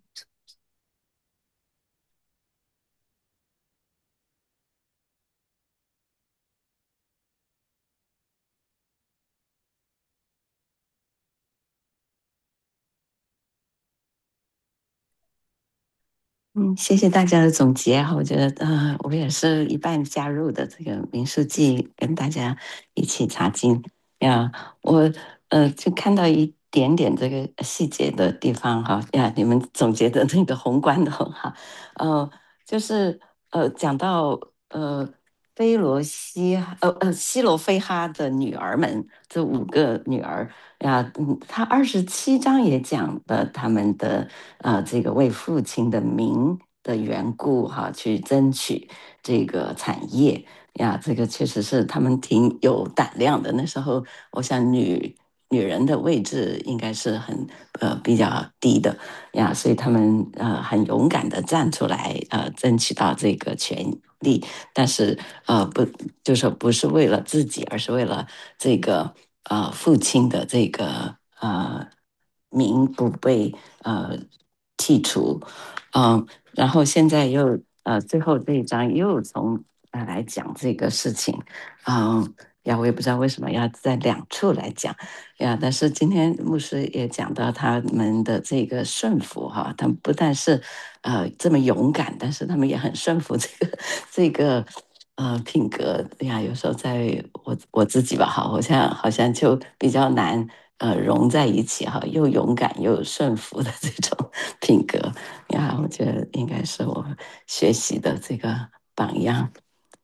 嗯，谢谢大家的总结哈，我觉得呃，我也是一半加入的这个民宿记，跟大家一起查经呀。我呃就看到一点点这个细节的地方哈呀，你们总结的那个宏观的很好，呃，就是呃讲到呃菲罗西呃呃西罗非哈的女儿们这五个女儿呀，嗯，他二十七章也讲了他们的呃这个为父亲的名的缘故哈，去争取这个产业呀，这个确实是他们挺有胆量的。那时候，我想女女人的位置应该是很呃比较低的呀，所以他们呃很勇敢的站出来呃争取到这个权利，但是呃不就是不是为了自己，而是为了这个呃父亲的这个呃名不被呃剔除，嗯，然后现在又呃最后这一章又从呃来讲这个事情，嗯， 呀，我也不知道为什么要在两处来讲呀。但是今天牧师也讲到他们的这个顺服哈，他们不但是呃这么勇敢，但是他们也很顺服这个这个呃品格呀。有时候在我我自己吧，哈，好像好像就比较难呃融在一起哈，又勇敢又顺服的这种品格呀，我觉得应该是我学习的这个榜样。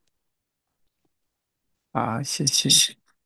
啊，谢谢。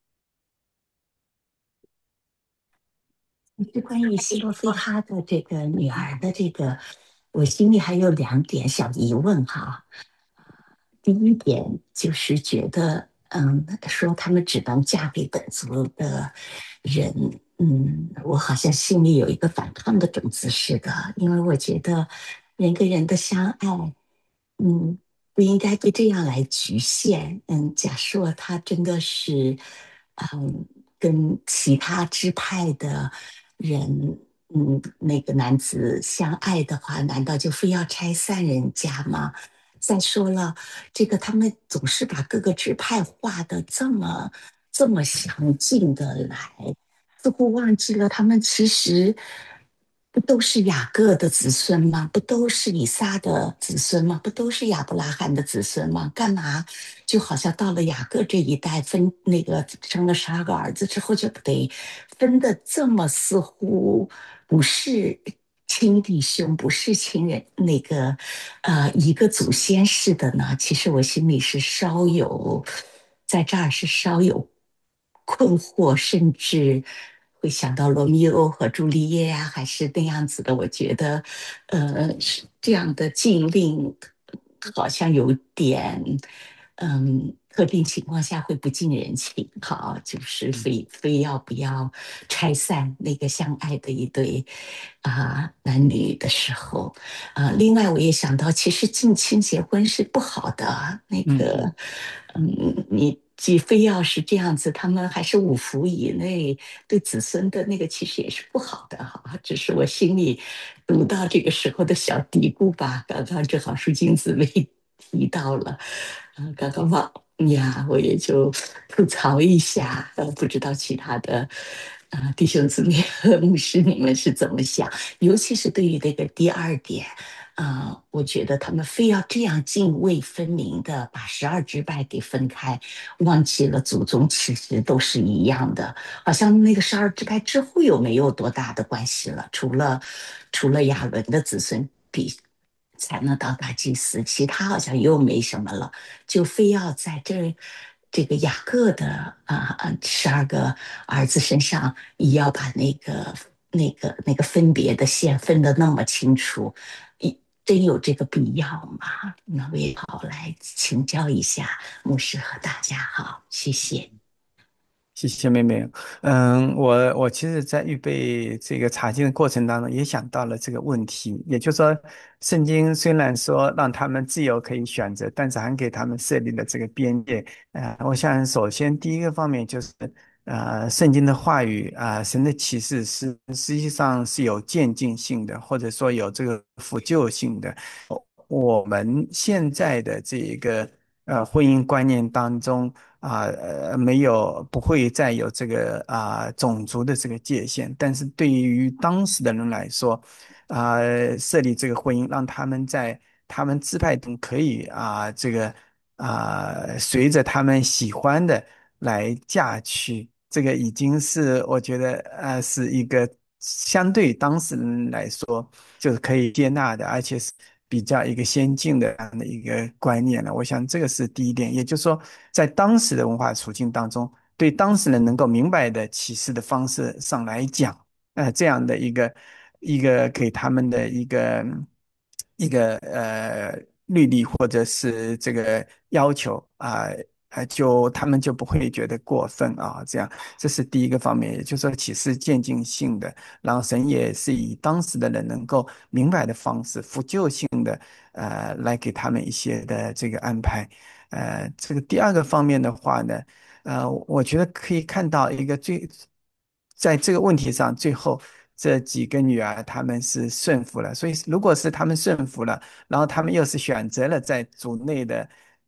其实关于希罗非哈的这个女儿的这个，我心里还有两点小疑问哈。第一点就是觉得，嗯，说他们只能嫁给本族的人，嗯，我好像心里有一个反抗的种子似的，因为我觉得人跟人的相爱，嗯，不应该被这样来局限。嗯，假设他真的是，嗯，跟其他支派的人，嗯，那个男子相爱的话，难道就非要拆散人家吗？再说了，这个他们总是把各个支派画的这么这么详尽的来，似乎忘记了他们其实不都是雅各的子孙吗？不都是以撒的子孙吗？不都是亚伯拉罕的子孙吗？干嘛就好像到了雅各这一代分那个生了十二个儿子之后，就得分的这么似乎不是亲弟兄，不是亲人那个呃一个祖先似的呢？其实我心里是稍有在这儿是稍有困惑，甚至会想到罗密欧和朱丽叶呀、啊还是那样子的。我觉得，呃，是这样的禁令好像有点，嗯，特定情况下会不近人情，好，就是非非要不要拆散那个相爱的一对啊、呃男女的时候，啊、呃，另外我也想到，其实近亲结婚是不好的，那个，嗯，你既非要是这样子，他们还是五福以内，对子孙的那个其实也是不好的哈。只是我心里读到这个时候的小嘀咕吧。刚刚正好淑金姊妹提到了，嗯，刚刚忘呀，我也就吐槽一下，呃，不知道其他的。啊，弟兄姊妹和牧师，你们是怎么想？尤其是对于这个第二点，啊、呃我觉得他们非要这样泾渭分明的把十二支派给分开，忘记了祖宗其实都是一样的，好像那个十二支派之后又没有多大的关系了，除了除了亚伦的子孙比才能当大祭司，其他好像又没什么了，就非要在这这个雅各的啊啊十二个儿子身上，也要把那个那个那个分别的线分得那么清楚，一真有这个必要吗？那我也好来请教一下牧师和大家好，谢谢。 谢谢妹妹。嗯，我我其实，在预备这个查经的过程当中，也想到了这个问题。也就是说，圣经虽然说让他们自由可以选择，但是还给他们设立了这个边界。呃，我想首先第一个方面就是，呃，圣经的话语啊、呃神的启示是实际上是有渐进性的，或者说有这个辅救性的。我们现在的这一个呃婚姻观念当中。啊呃没有不会再有这个啊、种族的这个界限，但是对于当时的人来说，啊、设立这个婚姻，让他们在他们支派中可以啊、这个啊、随着他们喜欢的来嫁去，这个已经是我觉得呃是一个相对当事人来说就是可以接纳的，而且是比较一个先进的这样的一个观念了。我想这个是第一点，也就是说，在当时的文化处境当中，对当事人能够明白的启示的方式上来讲，呃，这样的一个一个给他们的一个一个呃律例或者是这个要求啊。呃，就他们就不会觉得过分啊，这样，这是第一个方面，也就是说启示渐进性的，然后神也是以当时的人能够明白的方式，辅救性的，呃，来给他们一些的这个安排。呃，这个第二个方面的话呢，呃，我觉得可以看到一个最，在这个问题上，最后这几个女儿她们是顺服了，所以如果是她们顺服了，然后她们又是选择了在主内的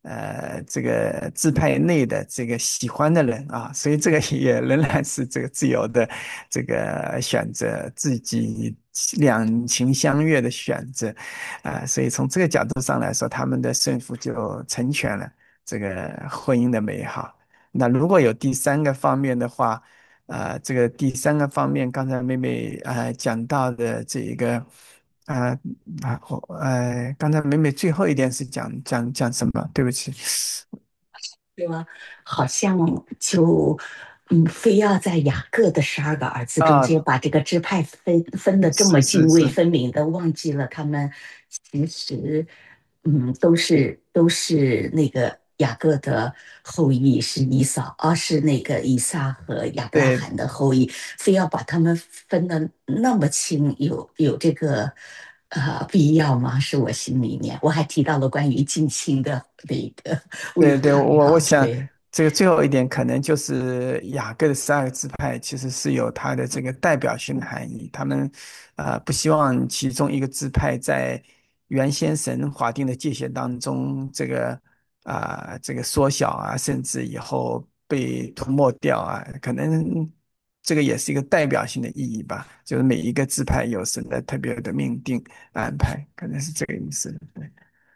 呃这个支派内的这个喜欢的人啊，所以这个也仍然是这个自由的这个选择，自己两情相悦的选择啊，所以从这个角度上来说，他们的顺服就成全了这个婚姻的美好。那如果有第三个方面的话，呃，这个第三个方面，刚才妹妹呃讲到的这一个，呃啊，我呃，刚才妹妹最后一点是讲讲讲什么？对不起。 对吗？好像就嗯，非要在雅各的十二个儿子中啊， 间把这个支派分分的这么是是是， 泾渭分明的，忘记了他们其实嗯都是都是那个雅各的后裔，是以扫，而、是那个以撒和亚伯拉对罕的后裔，非要把他们分的那么清，有有这个呃必要吗？是我心里面，我还提到了关于近亲的那个危对对， 害哈， 我我想对。 这个最后一点可能就是雅各的十二个支派其实是有它的这个代表性的含义，他们呃不希望其中一个支派在原先神划定的界限当中，这个啊、这个缩小啊，甚至以后被涂抹掉啊，可能这个也是一个代表性的意义吧，就是每一个支派有神的特别的命定安排，可能是这个意思。对，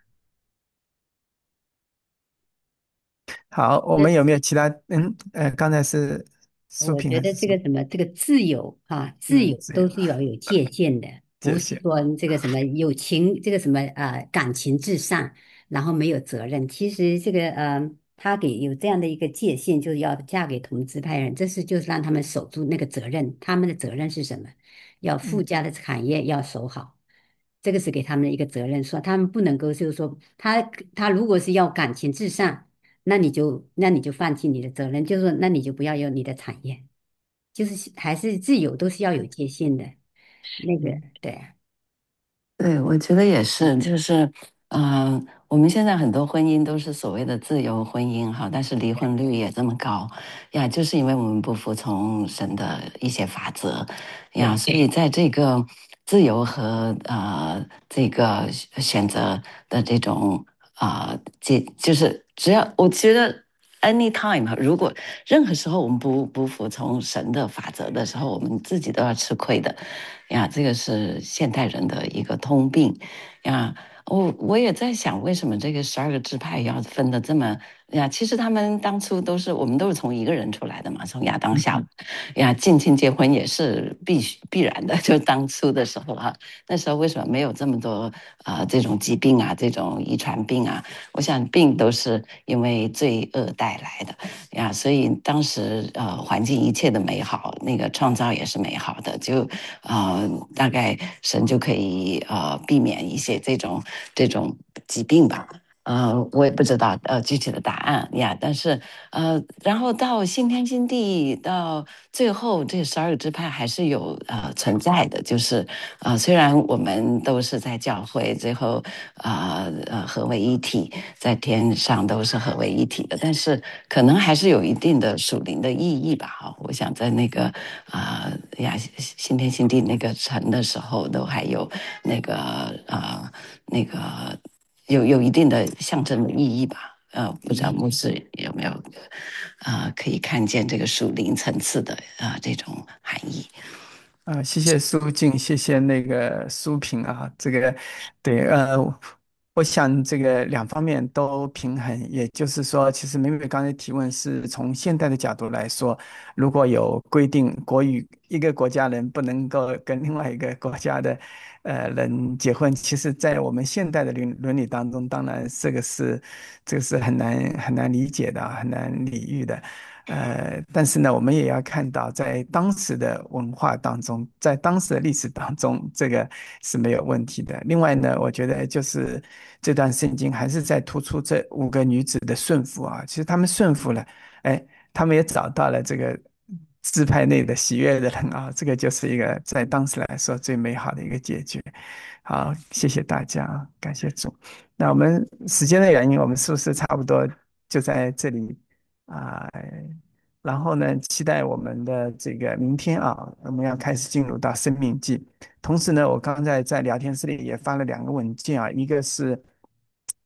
好，我们有没有其他？嗯，呃，刚才是苏我觉得萍还是苏？ 这个什么，这个自由啊，自嗯， 由这样， 都是要有界限的，不是谢谢。 说这个什么有情，这个什么呃感情至上，然后没有责任。其实这个呃，他给有这样的一个界限，就是要嫁给同支派人，这是就是让他们守住那个责任。他们的责任是什么？要附嗯， 加的产业要守好，这个是给他们的一个责任。说他们不能够就是说他他如果是要感情至上，那你就那你就放弃你的责任，就是说那你就不要有你的产业。就是还是自由都是要有界限的。那个嗯对啊， 对，我觉得也是，就是，嗯、我们现在很多婚姻都是所谓的自由婚姻哈，但是离婚率也这么高呀，就是因为我们不服从神的一些法则呀， 对所以在这个自由和呃这个选择的这种啊，这、就是只要我觉得 anytime 哈，如果任何时候我们不不服从神的法则的时候，我们自己都要吃亏的。呀，这个是现代人的一个通病呀。我我也在想，为什么这个十二个支派要分的这么呀？其实他们当初都是我们都是从一个人出来的嘛，从亚当夏娃呀，近亲结婚也是必须必然的。就当初的时候哈、那时候为什么没有这么多啊、呃这种疾病啊，这种遗传病啊？我想病都是因为罪恶带来的呀，所以当时呃环境一切的美好，那个创造也是美好的，就呃大概神就可以呃避免一些这种这种疾病吧。呃，我也不知道呃具体的答案呀，但是呃，然后到新天新地，到最后这十二个支派还是有呃存在的，就是呃虽然我们都是在教会，最后呃呃合为一体，在天上都是合为一体的，但是可能还是有一定的属灵的意义吧。哈，我想在那个啊、呃、呀新天新地那个城的时候，都还有那个呃那个有有一定的象征的意义吧。呃，不知道牧师有没有呃可以看见这个属灵层次的啊、呃、这种含义。 啊，谢谢苏静，谢谢那个苏萍啊，这个对，呃，我想这个两方面都平衡，也就是说，其实美美刚才提问是从现代的角度来说，如果有规定国语一个国家人不能够跟另外一个国家的呃人结婚，其实在我们现代的伦伦理当中，当然这个是这个是很难很难理解的啊，很难理喻的。呃，但是呢，我们也要看到，在当时的文化当中，在当时的历史当中，这个是没有问题的。另外呢，我觉得就是这段圣经还是在突出这五个女子的顺服啊。其实她们顺服了，哎，她们也找到了这个支派内的喜悦的人啊，这个就是一个在当时来说最美好的一个结局。好，谢谢大家啊，感谢主。那我们时间的原因，我们是不是差不多就在这里？啊、然后呢，期待我们的这个明天啊，我们要开始进入到生命记。同时呢，我刚才在聊天室里也发了两个文件啊，一个是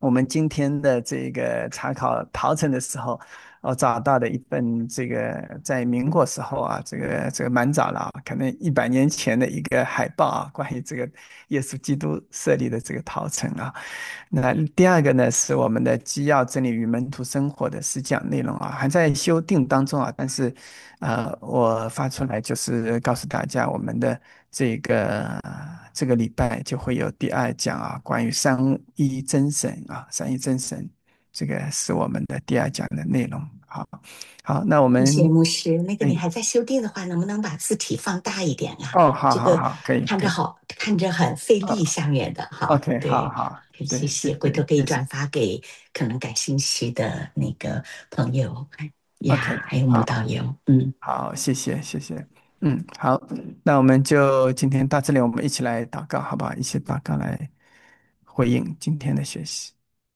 我们今天的这个查考陶城的时候，我找到的一份这个在民国时候啊，这个这个蛮早了啊，可能一百年前的一个海报啊，关于这个耶稣基督设立的这个陶城啊。那第二个呢，是我们的基要真理与门徒生活的实讲内容啊，还在修订当中啊，但是，呃，我发出来就是告诉大家，我们的这个这个礼拜就会有第二讲啊，关于三一真神啊，三一真神，这个是我们的第二讲的内容。好，好，那我谢谢们， 牧师。那个你哎， 还在修订的话，能不能把字体放大一点啊？ 哦，好这个好好，可以可以看着好，看着很费力， 哦下面的哈。 ，OK，好对， 好，对，谢谢谢，回头谢谢谢可以转发给可能感兴趣的那个朋友 ，OK， 呀，还有慕好。 道友。嗯， 好，谢谢，谢谢。嗯，好，那我们就今天到这里，我们一起来祷告，好不好？一起祷告来回应今天的学习。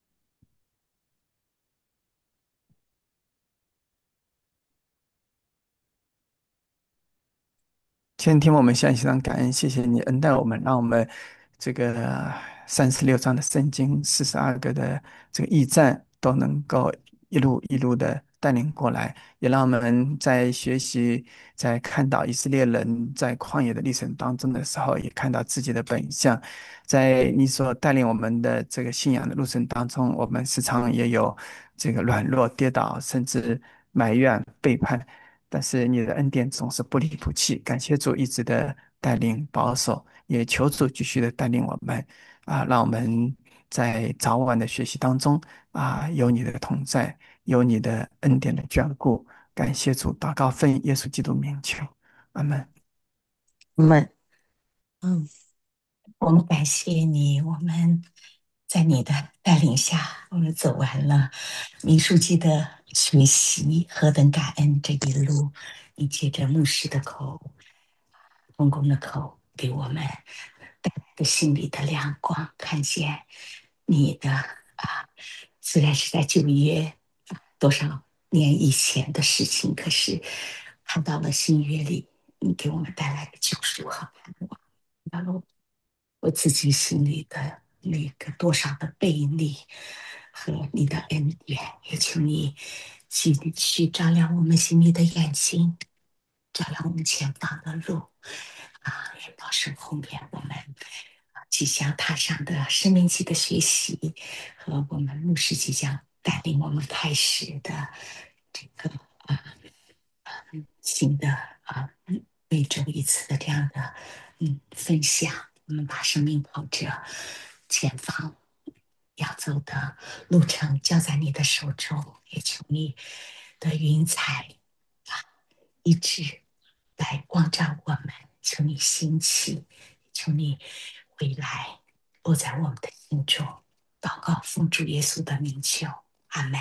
天天我们向上感恩，谢谢你恩待我们，让我们这个三十六章的圣经，四十二个的这个驿站都能够一路一路的带领过来，也让我们在学习，在看到以色列人在旷野的历程当中的时候，也看到自己的本相。在你所带领我们的这个信仰的路程当中，我们时常也有这个软弱、跌倒，甚至埋怨、背叛。但是你的恩典总是不离不弃，感谢主一直的带领保守，也求主继续的带领我们啊，让我们在早晚的学习当中啊，有你的同在，有你的恩典的眷顾，感谢主，祷告奉耶稣基督名求，阿门。 我们嗯，我们感谢你，我们在你的带领下，我们走完了民数记的学习，何等感恩这一路，你借着牧师的口。公公的口给我们带来的心里的亮光，看见你的啊，虽然是在旧约多少年以前的事情，可是看到了新约里你给我们带来的救赎和盼望，然后我自己心里的那个多少的背逆和你的恩典，也求你继续照亮我们心里的眼睛，照亮我们前方的路啊！也保守后面我们即将踏上的生命期的学习，和我们牧师即将带领我们开始的这个啊、呃、新的啊、呃、每周一次的这样的嗯分享。我们把生命跑着前方要走的路程交在你的手中，也求你的云彩啊一直来光照我们，求你兴起，求你回来落在我们的心中。祷告奉主耶稣的名求，阿门。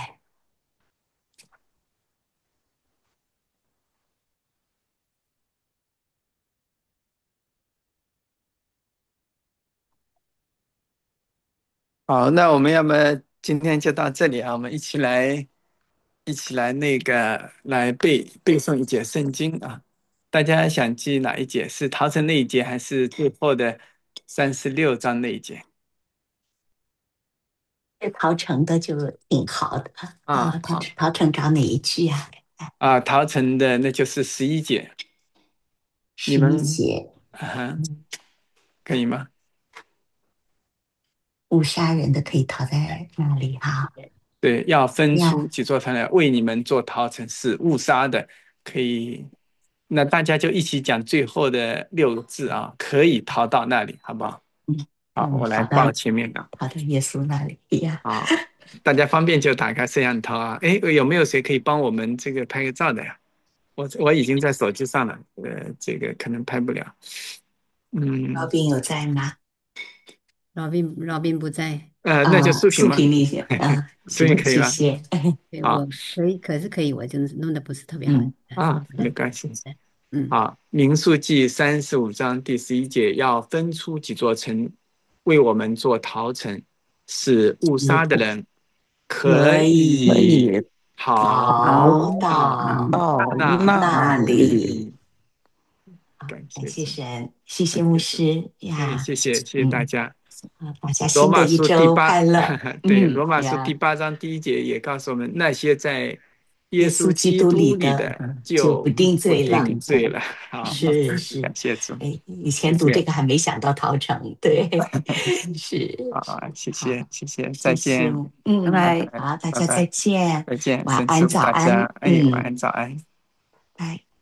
好，那我们要么今天就到这里啊，我们一起来，一起来那个来背背诵一节圣经啊。大家想记哪一节？是逃城那一节，还是最后的三十六章那一节？ 这陶成的就挺好的啊， 啊，他好陶成找哪一句啊？ 啊，逃城的那就是十一节，你十一们节， 啊哈，可以吗？ 误杀人的可以逃在那里哈。 对，要分出要几座城来为你们做逃城，是误杀的，可以。那大家就一起讲最后的六个字啊，可以逃到那里，好不好？ 嗯好， 嗯， 我来逃到报前面的。 逃到耶稣那里呀。 好，大家方便就打开摄像头啊。哎，有没有谁可以帮我们这个拍个照的呀？我我已经在手机上了，呃，这个可能拍不了。嗯， 老兵有在吗？ 老兵老兵不在。 呃，那就啊， 竖屏吗？ 竖屏那些，嗯， 竖屏行， 可以吗？ 谢谢。 对， 好， 我可以，可是可以，我就是弄得不是特别好。 嗯啊， 好的， 没关系。 嗯， 好，民数记三十五章第十一节，要分出几座城为我们做逃城，使误杀的人可可可以以以逃逃到到到那那那里。 里。 里。感感谢主， 谢神，谢谢感谢主。 牧师哎， 呀。 谢谢，谢谢大嗯， 家。 啊，大家罗新的一马书第八， 周快乐。 对， 嗯罗马书第呀， 八章第一节也告诉我们，那些在耶耶稣稣基督基督里的里的就不就不定罪了。 定罪了。好， 是是， 感谢主， 哎，以谢前读这谢。 个还没想到陶成，对，是好，谢好， 谢，谢谢，再谢谢， 见， 拜嗯， 拜。 拜拜， 好，大拜家再拜， 见， 再见， 晚安， 神祝福大家， 早安， 哎，晚嗯， 安，早安。 拜。